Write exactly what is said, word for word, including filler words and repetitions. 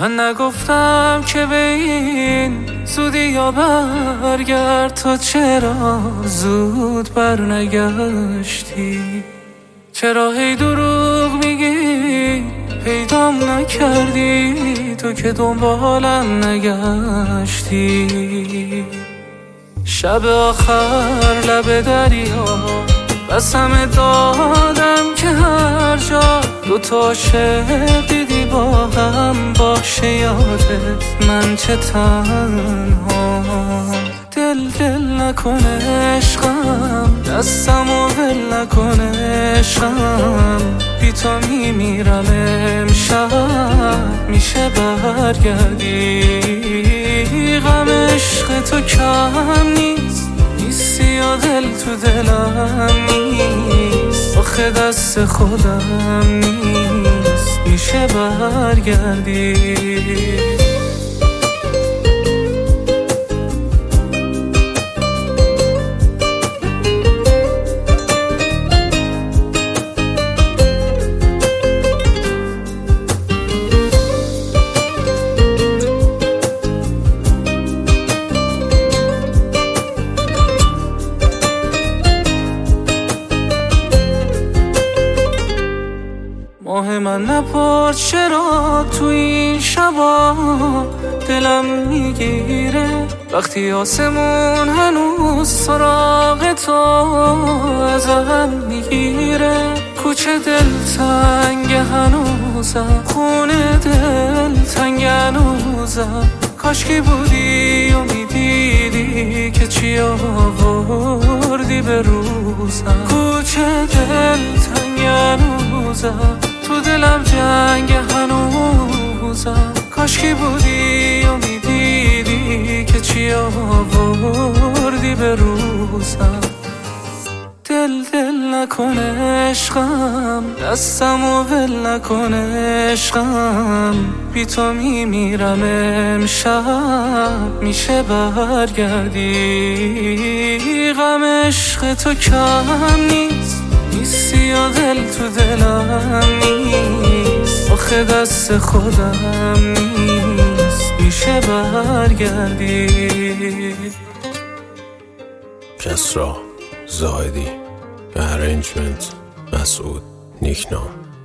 من نگفتم که به این زودی یا برگرد، تا چرا زود برنگشتی؟ چرا هی دروغ میگی پیدام نکردی؟ تو که دنبالم نگشتی. شب آخر لب دریا قسم دادم که هر جا دوتا عاشق دیدی با هم باشه یادت من چه تنها. دل دل نکن عشقم، دستمو ول نکن عشقم، بی تو میمیرم امشب، میشه برگردی؟ غم عشق تو کم نیست، نیستی یا دل تو دلم نیست، آخه دست خودم نیست، میشه برگردی؟ ماه من نپرد چرا تو این شبا دلم میگیره، وقتی آسمون هنوز سراغ تو ازم میگیره. کوچه دل تنگ هنوزم، خونه دل تنگ هنوزم، کاشکی بودی و میدیدی که چی آوردی به روزم. کوچه دل تنگ هنوزم، تو دلم جنگ هنوزم، کاشکی بودی و میدیدی که چی آوردی به روزم. دل دل نکن عشقم، دستمو ول نکن عشقم، بی تو میمیرم امشب، میشه برگردی؟ غم عشق تو کم نیست، نیستی یا دل تو دلم نیست، آخه دست خودم نیست، میشه برگردی؟ کسرا زاهدی، ارنجمنت مسعود نیکنام.